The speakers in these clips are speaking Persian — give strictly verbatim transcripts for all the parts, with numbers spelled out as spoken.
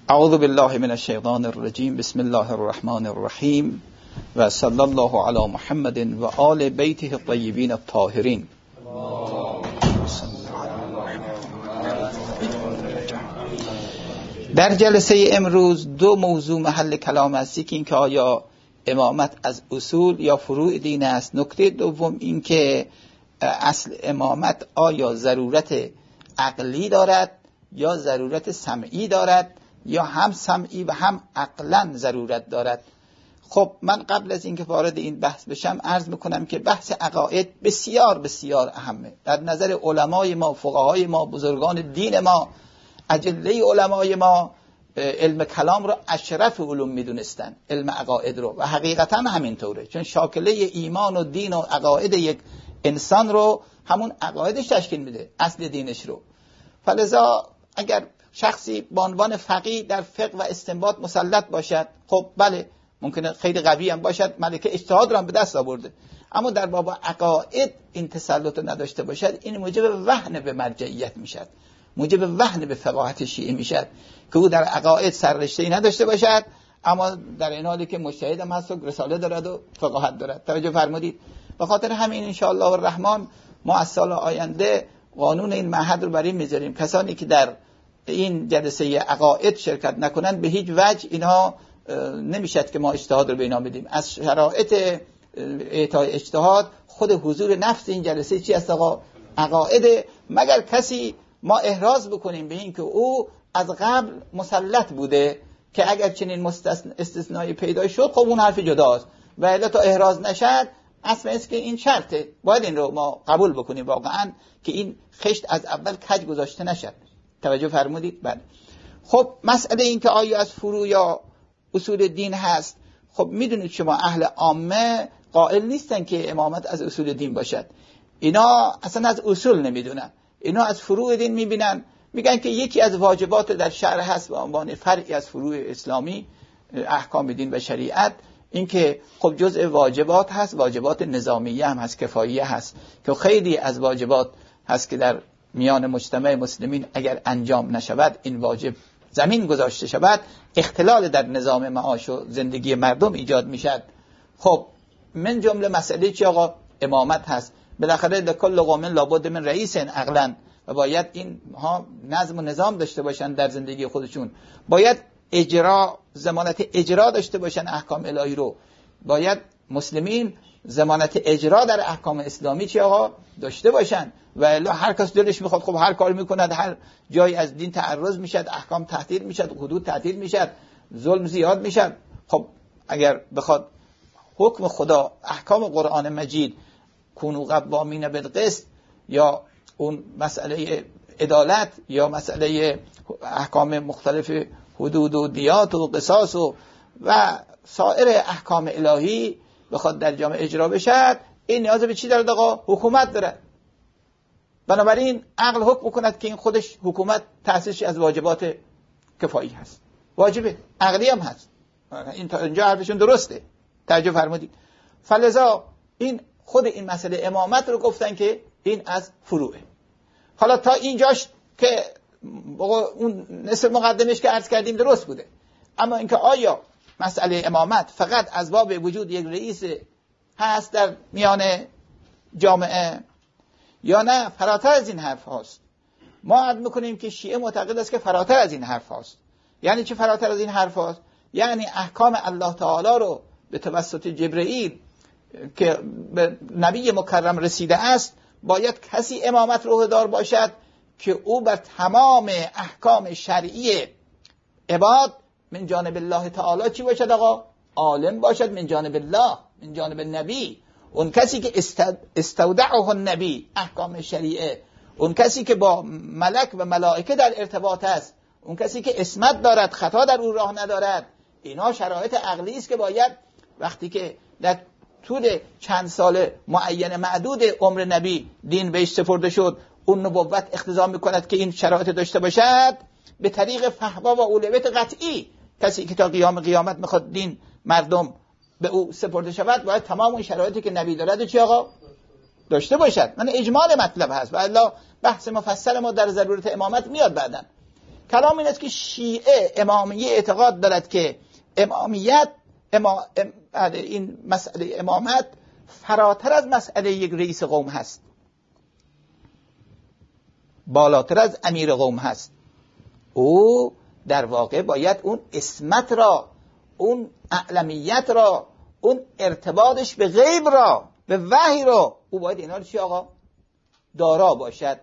اعوذ بالله من الشیطان الرجیم. بسم الله الرحمن الرحیم و صلی الله علی محمد و آل بیته الطیبین الطاهرین. در جلسه امروز دو موضوع محل کلام است. یکی این که آیا امامت از اصول یا فروع دین است. نکته دوم این که اصل امامت آیا ضرورت عقلی دارد یا ضرورت سمعی دارد یا هم سمعی و هم عقلا ضرورت دارد. خب من قبل از اینکه وارد این بحث بشم عرض میکنم که بحث عقاید بسیار بسیار اهمه. در نظر علمای ما، فقهای ما، بزرگان دین ما، اجله علمای ما علم کلام رو اشرف علوم میدونستن، علم عقاید رو، و حقیقتا همینطوره، چون شاکله ایمان و دین و عقاید یک انسان رو همون عقایدش تشکیل میده، اصل دینش رو. فلذا اگر شخصی به عنوان فقیه در فقه و استنباط مسلط باشد، خب بله ممکنه خیلی قوی هم باشد، ملکه اجتهاد رو هم به دست آورده، اما در باب عقاید این تسلط نداشته باشد، این موجب وهن به مرجعیت میشد، موجب وهن به فقاهت شیعه میشد که او در عقاید سررشته‌ای نداشته باشد، اما در این حالی که مجتهد هم هست و رساله دارد و فقاهت دارد. توجه فرمودید؟ به خاطر همین ان شاء الله الرحمن ما از سال آینده قانون این معهد رو برای میذاریم کسانی که در این جلسه عقاید شرکت نکنند به هیچ وجه اینها نمیشد که ما اجتهاد رو به اینا بدیم. از شرایط اعطای اجتهاد خود حضور نفس این جلسه چی است؟ آقا عقاید، مگر کسی ما احراز بکنیم به این که او از قبل مسلط بوده که اگر چنین استثنایی پیدا شد خب اون حرف جداست، و الا تا احراز نشد اصلا است که این شرطه، باید این رو ما قبول بکنیم واقعا که این خشت از اول کج گذاشته نشد. توجه فرمودید؟ بله. خب مسئله این که آیا از فروع یا اصول دین هست، خب میدونید شما اهل عامه قائل نیستن که امامت از اصول دین باشد، اینا اصلا از اصول نمیدونن، اینا از فروع دین میبینن، میگن که یکی از واجبات در شرع هست به عنوان فرعی از فروع اسلامی، احکام دین و شریعت، این که خب جزء واجبات هست، واجبات نظامیه هم هست، کفاییه هست، که خیلی از واجبات هست که در میان مجتمع مسلمین اگر انجام نشود، این واجب زمین گذاشته شود، اختلال در نظام معاش و زندگی مردم ایجاد میشد. خب من جمله مسئله چی آقا؟ امامت هست. بالاخره لکل قوم لابد من رئیس عقلا، و باید این ها نظم و نظام داشته باشن در زندگی خودشون، باید اجرا ضمانت اجرا داشته باشن احکام الهی رو، باید مسلمین ضمانت اجرا در احکام اسلامی چی آقا داشته باشن، و الا هر کس دلش میخواد خب هر کاری میکند، هر جایی از دین تعرض میشد، احکام تعطیل میشد، حدود تعطیل میشد، ظلم زیاد میشد. خب اگر بخواد حکم خدا، احکام قرآن مجید، کونوا قوامین بالقسط، یا اون مسئله عدالت، یا مسئله احکام مختلف حدود و دیات و قصاص و و سایر احکام الهی بخواد در جامعه اجرا بشد، این نیاز به چی داره آقا؟ حکومت داره. بنابراین عقل حکم کند که این خودش حکومت تأسیسش از واجبات کفایی هست، واجبه، عقلی هم هست. این تا اینجا حرفشون درسته. توجه فرمودید؟ فلذا این خود این مسئله امامت رو گفتن که این از فروعه. حالا تا اینجاش که اون نصف مقدمش که عرض کردیم درست بوده، اما اینکه آیا مسئله امامت فقط از باب وجود یک رئیس هست در میان جامعه یا نه فراتر از این حرف هاست؟ ما عد میکنیم که شیعه معتقد است که فراتر از این حرف هاست. یعنی چه فراتر از این حرف هاست؟ یعنی احکام الله تعالی رو به توسط جبرئیل که به نبی مکرم رسیده است، باید کسی امامت رو دار باشد که او بر تمام احکام شرعی عباد من جانب الله تعالی چی باشد آقا؟ عالم باشد، من جانب الله، من جانب نبی. اون کسی که استودعه النبی، احکام شریعه، اون کسی که با ملک و ملائکه در ارتباط است، اون کسی که عصمت دارد، خطا در او راه ندارد، اینا شرایط عقلی است که باید وقتی که در طول چند سال معین معدود عمر نبی دین بهش سپرده شد، اون نبوت اقتضا میکند که این شرایط داشته باشد، به طریق فهوا و اولویت قطعی کسی که تا قیام قیامت میخواد دین مردم به او سپرده شود، باید تمام اون شرایطی که نبی دارد چی آقا داشته باشد. من اجمال مطلب هست و الا بحث مفصل ما در ضرورت امامت میاد بعدن. کلام این است که شیعه امامیه اعتقاد دارد که امامیت اما این مسئله امامت فراتر از مسئله یک رئیس قوم هست، بالاتر از امیر قوم هست. او در واقع باید اون اسمت را، اون اعلمیت را، اون ارتباطش به غیب را، به وحی را، او باید اینا رو چی آقا دارا باشد.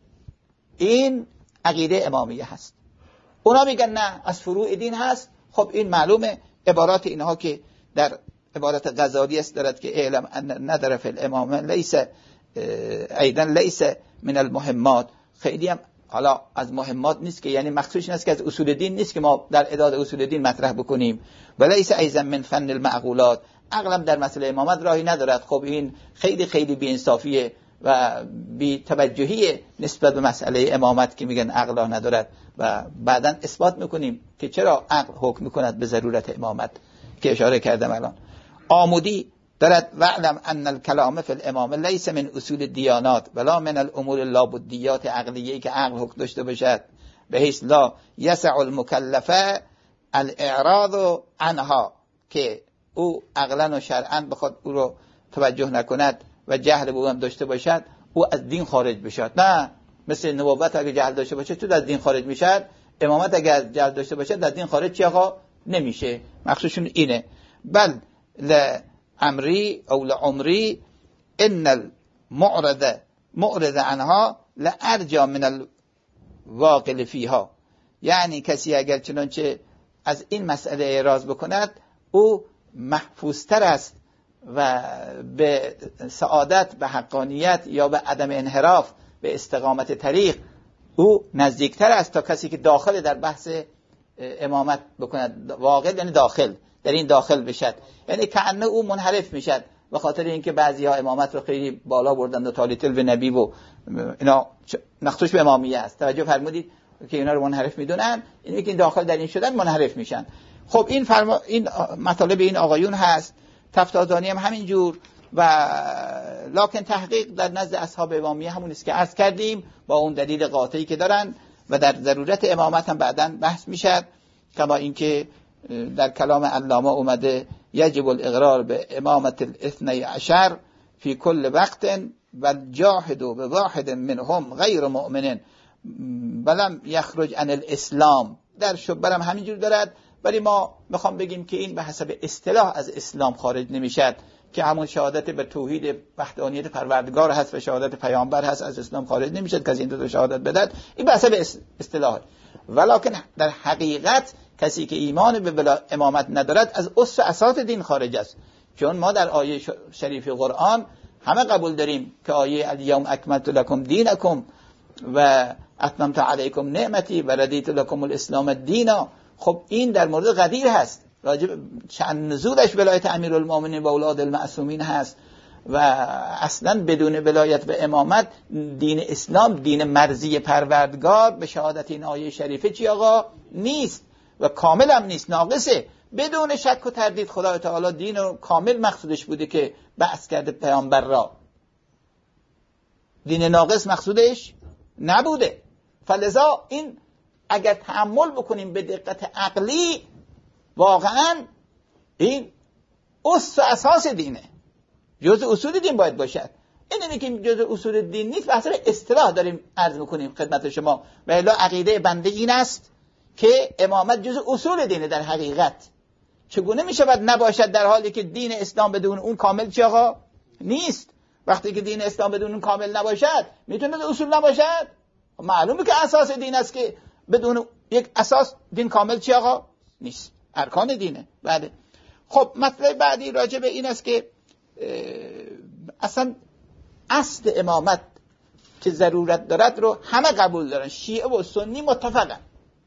این عقیده امامیه هست. اونا میگن نه از فروع دین هست. خب این معلومه، عبارات اینها که در عبارت غزالی است دارد که اعلم ان ندر فی الامامه لیس ایضا لیس من المهمات. خیلی هم حالا از مهمات نیست که یعنی مخصوص نیست که از اصول دین نیست که ما در اعداد اصول دین مطرح بکنیم. و لیس ایضا من فن المعقولات، عقلم در مسئله امامت راهی ندارد. خب این خیلی خیلی بی‌انصافیه و بی توجهی نسبت به مسئله امامت که میگن عقل راه ندارد و بعداً اثبات میکنیم که چرا عقل حکم میکند به ضرورت امامت که اشاره کردم الان. آمودی دارد وعلم ان الکلام فی الامامه لیس من اصول دیانات ولا من الامور لابدیات عقلیه که عقل حکم داشته باشد، به حیث لا یسع المکلفه الاعراض عنها، که او عقلا و شرعا بخواد او رو توجه نکند و جهل به او هم داشته باشد او از دین خارج بشد. نه، مثل نبوت اگه جهل داشته باشه تو از دین خارج میشد، امامت اگه جهل داشته باشه از دین خارج چی آقا نمیشه. مخصوصشون اینه. بل لعمری او لعمری ان المعرض معرض عنها لارجا من الواقل فیها، یعنی کسی اگر چنانچه از این مسئله اعراض بکند او محفوظتر است و به سعادت، به حقانیت یا به عدم انحراف، به استقامت طریق او نزدیکتر است تا کسی که داخل در بحث امامت بکند. واقع یعنی داخل در این داخل بشد، یعنی کأنه او منحرف میشد به خاطر اینکه بعضی‌ها امامت رو خیلی بالا بردند و تالیتل به نبی و اینا نقصش به امامیه است. توجه فرمودید که اینا رو منحرف میدونن، اینه که این داخل در این شدن منحرف میشن. خب این فرما این مطالب این آقایون هست. تفتازانی هم همین جور. و لکن تحقیق در نزد اصحاب امامیه همون است که عرض کردیم با اون دلیل قاطعی که دارن و در ضرورت امامت هم بعداً بحث میشد، کما اینکه در کلام علامه اومده یجب الاقرار به امامت الاثنی عشر فی کل وقت و الجاحد به واحد منهم غیر مؤمن ولم یخرج عن الاسلام. در شبرم همینجور دارد، ولی ما میخوام بگیم که این به حسب اصطلاح از اسلام خارج نمیشد که همون شهادت به توحید وحدانیت پروردگار هست و شهادت پیامبر هست، از اسلام خارج نمیشد که از این دو تا شهادت بدهد. این به حسب اصطلاح، ولکن در حقیقت کسی که ایمان به بلا امامت ندارد از اصل اساس دین خارج است. چون ما در آیه شریف قرآن همه قبول داریم که آیه الیوم اکملت لکم دینکم و اتممت علیکم نعمتی و رضیت لکم الاسلام دینا. خب این در مورد غدیر هست، راجب چند نزولش ولایت امیرالمومنین و اولاد المعصومین هست و اصلا بدون ولایت به امامت دین اسلام دین مرضی پروردگار به شهادت این آیه شریفه چی آقا نیست و کامل هم نیست، ناقصه. بدون شک و تردید خدای تعالی دین رو کامل مقصودش بوده که بعث کرده پیامبر را، دین ناقص مقصودش نبوده. فلذا این اگر تأمل بکنیم به دقت عقلی واقعا این اصل و اساس دینه، جزء اصول دین باید باشد. این اینه که جزء اصول دین نیست، بحث اصطلاح داریم عرض میکنیم خدمت شما. و الا عقیده بنده این است که امامت جزء اصول دینه. در حقیقت چگونه میشود نباشد در حالی که دین اسلام بدون اون کامل چی آقا نیست؟ وقتی که دین اسلام بدون اون کامل نباشد میتونه اصول نباشد؟ معلومه که اساس دین است که بدون یک اساس دین کامل چی آقا نیست، ارکان دینه. بله. خب مطلب بعدی راجع به این است که اصلا اصل امامت که ضرورت دارد رو همه قبول دارن، شیعه و سنی متفقن.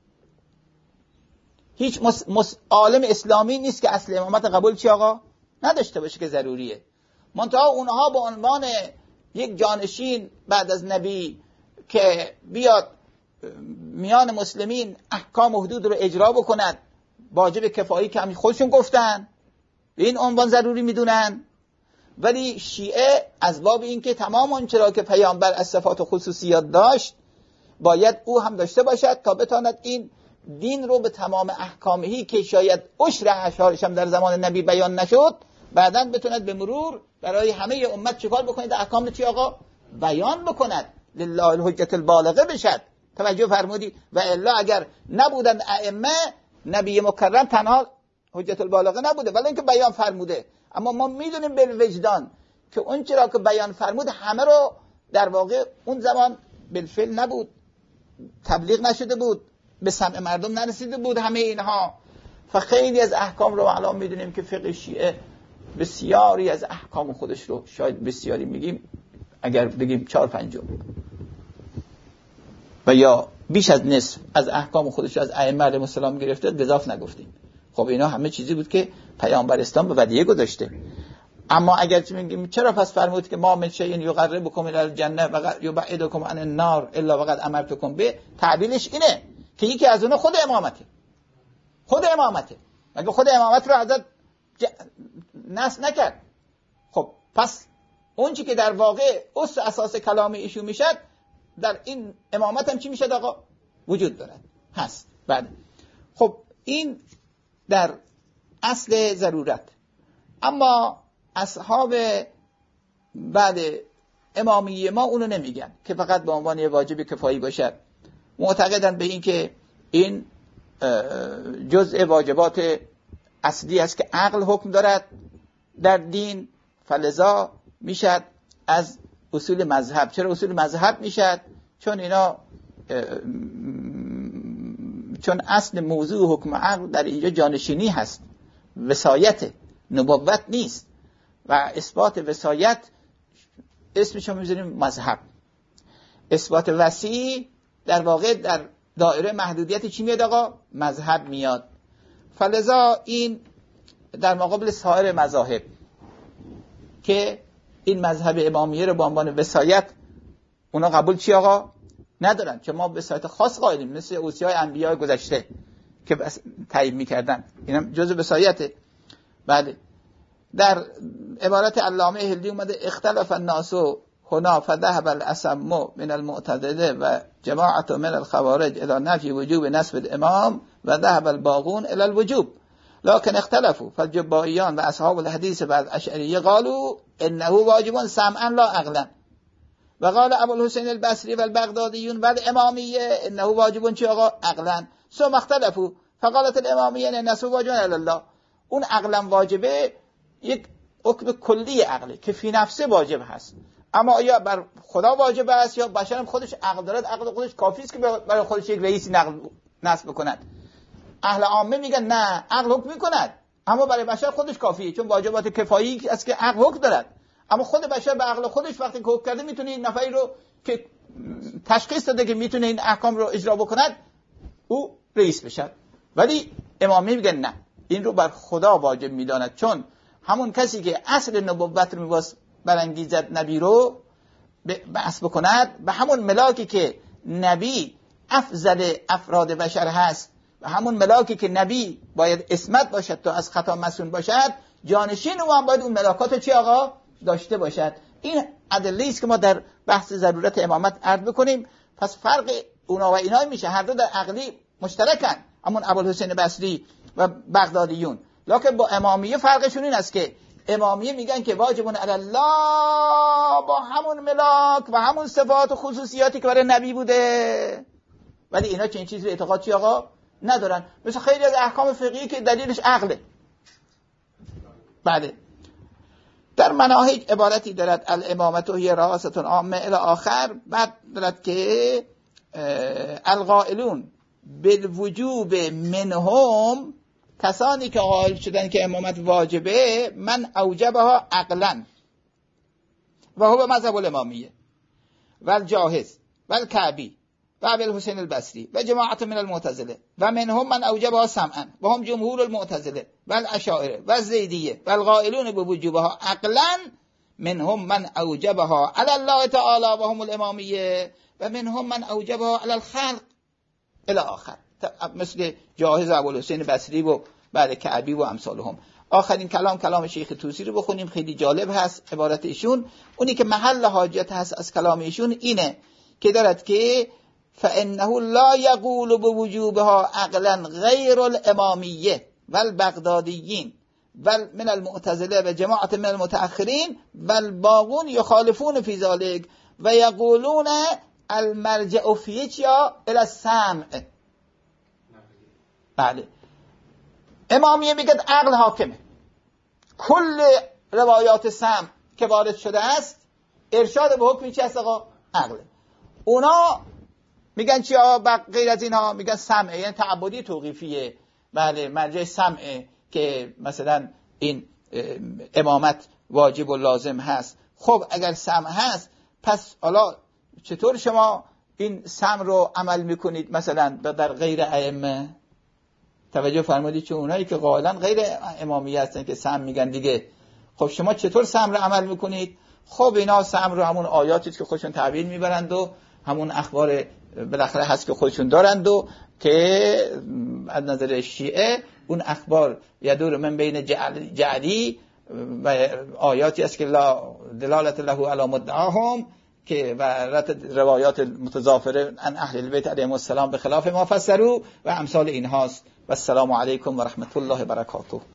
هیچ مس... مس... عالم اسلامی نیست که اصل امامت قبول چی آقا نداشته باشه که ضروریه. منتها اونها به عنوان یک جانشین بعد از نبی که بیاد میان مسلمین احکام و حدود رو اجرا بکنند، واجب کفایی که همین خودشون گفتن به این عنوان ضروری میدونن. ولی شیعه از باب این که تمام آنچه را که پیامبر از صفات و خصوصیات داشت باید او هم داشته باشد تا بتواند این دین رو به تمام احکامهی که شاید عشر اشعارش هم در زمان نبی بیان نشد بعداً بتواند به مرور برای همه امت چیکار بکنید؟ احکام چی آقا؟ بیان بکند. لله الحجت البالغه بشد. توجه فرمودی؟ و الا اگر نبودن ائمه نبی مکرم تنها حجت البالغه نبوده ولی اینکه بیان فرموده. اما ما میدونیم به وجدان که اون چرا که بیان فرمود همه رو در واقع اون زمان بالفعل نبود، تبلیغ نشده بود، به سمع مردم نرسیده بود همه اینها. فخیلی از احکام رو الان میدونیم که فقه شیعه بسیاری از احکام خودش رو، شاید بسیاری میگیم اگر بگیم چهار پنجم و یا بیش از نصف از احکام خودش از ائمه علیهم السلام گرفته، گزاف نگفتیم. خب اینا همه چیزی بود که پیامبر اسلام به ودیعه گذاشته. اما اگر میگیم چرا پس فرمود که ما من شیء یقربکم الی الجنه و یبعدکم عن النار الا وقد امرتکم به، تعبیرش اینه که یکی از اونها خود امامته. خود امامته. مگه خود امامت رو حضرت ج... نصب نکرد؟ خب پس اون چی که در واقع اصل اساس کلام ایشون میشد در این امامت هم چی میشد آقا؟ وجود دارد، هست. بله. خب این در اصل ضرورت. اما اصحاب بعد امامیه ما اونو نمیگن که فقط به عنوان واجب کفایی باشد. معتقدن به این که این جزء واجبات اصلی است که عقل حکم دارد در دین، فلذا میشد از اصول مذهب. چرا اصول مذهب میشد؟ چون اینا چون اصل موضوع حکم عقل در اینجا جانشینی هست، وصایت، نبوت نیست. و اثبات وصایت اسمش رو میذاریم مذهب. اثبات وصی در واقع در دایره محدودیت چی میاد آقا؟ مذهب میاد. فلذا این در مقابل سایر مذاهب که این مذهب امامیه رو به عنوان وصایت اونا قبول چی آقا؟ ندارن. که ما وصایت خاص قائلیم، مثل اوصیای انبیاء گذشته که بس تعیین میکردن، اینم جزء وصایته. بله. در عبارت علامه هندی اومده اختلف الناس هنا فذهب الاسم من المعتزله و جماعت من الخوارج الى نفی وجوب نسب الامام و ذهب الباقون الى الوجوب لكن اختلفوا فالجبائیان و اصحاب الحدیث و الاشعریه قالوا انه واجب سمعا لا عقلا و قال ابو الحسین البصری و البغدادیون و الامامیه انه واجب چی آقا؟ عقلا. ثم اختلفوا فقالت الامامیه ان نسب واجب الی الله. اون عقلا واجبه یک حکم کلی عقله که فی نفسه واجب هست، اما آیا بر خدا واجب است یا بشر خودش عقل دارد؟ عقل خودش کافی است که برای خودش یک رئیسی نصب کند. اهل عامه میگن نه، عقل حکم میکند، اما برای بشر خودش کافیه، چون واجبات کفایی است که عقل حکم دارد. اما خود بشر به عقل خودش وقتی که حکم کرده میتونه این نفری رو که تشخیص داده که میتونه این احکام رو اجرا بکند او رئیس بشه. ولی امامی میگن نه، این رو بر خدا واجب میداند، چون همون کسی که اصل نبوت رو میواس برانگیزد نبی رو بحث بکند، به همون ملاکی که نبی افضل افراد بشر هست و همون ملاکی که نبی باید اسمت باشد تا از خطا مسئول باشد، جانشین او هم باید اون ملاکات چی آقا؟ داشته باشد. این ادله است که ما در بحث ضرورت امامت عرض بکنیم. پس فرق اونا و اینا میشه، هر دو در عقلی مشترکن، همون ابوالحسین بصری و بغدادیون. لکن با امامیه فرقشون این است که امامیه میگن که واجبون علی الله با همون ملاک و همون صفات و خصوصیاتی که برای نبی بوده، ولی اینا چنین چیزی اعتقاد چی آقا؟ ندارن. مثل خیلی از احکام فقهی که دلیلش عقله. بله. در مناهج عبارتی دارد الامامت هی رئاست عامه الی آخر. بعد دارد که القائلون بالوجوب منهم، کسانی که قائل شدن که امامت واجبه، من اوجبها عقلا و هو مذهب الامامیه و الجاهز و الکعبی و ابوالحسین البصری و جماعت من المعتزله و منهم من اوجبها سمعا و هم جمهور المعتزله و الاشاعره و الزیدیه و القائلون بوجوبها عقلا منهم من اوجبها علی الله تعالی و هم الامامیه و منهم من اوجبها علی الخلق الی آخر، مثل جاهز ابوالحسین بصری و بعد کعبی و امثالهم. آخرین کلام کلام شیخ طوسی رو بخونیم، خیلی جالب هست عبارت ایشون. اونی که محل حاجت هست از کلام ایشون اینه که دارد که فانه لا یقول بوجوبها عقلا غیر الامامیه والبغدادیین بل من المعتزله و جماعت من المتأخرین بل باقون یخالفون فی ذلک و یقولون المرجع فیه چیا الی السمع. بله، امامیه میگه عقل حاکمه، کل روایات سمع که وارد شده است ارشاد به حکمی چی هست آقا؟ عقله. اونا میگن چیا؟ غیر از اینها میگن سمعه، یعنی تعبدی توقیفیه. بله، مرجع سمعه که مثلا این امامت واجب و لازم هست. خب اگر سمع هست، پس حالا چطور شما این سمع رو عمل میکنید مثلا در غیر ائمه؟ توجه فرمودید چون اونایی که قائلا غیر امامیه هستن که سمع میگن دیگه، خب شما چطور سمع رو عمل میکنید؟ خب اینا سمع رو همون آیاتی که خودشون تعبیر میبرند و همون اخبار بالاخره هست که خودشون دارند و که از نظر شیعه اون اخبار یدور من بین جعل جعلی و آیاتی است که لا دلالت له علی مدعاهم که و روایات متضافره عن اهل البیت علیهم السلام به خلاف ما فسروا و امثال اینهاست. و السلام علیکم و رحمت الله و برکاته.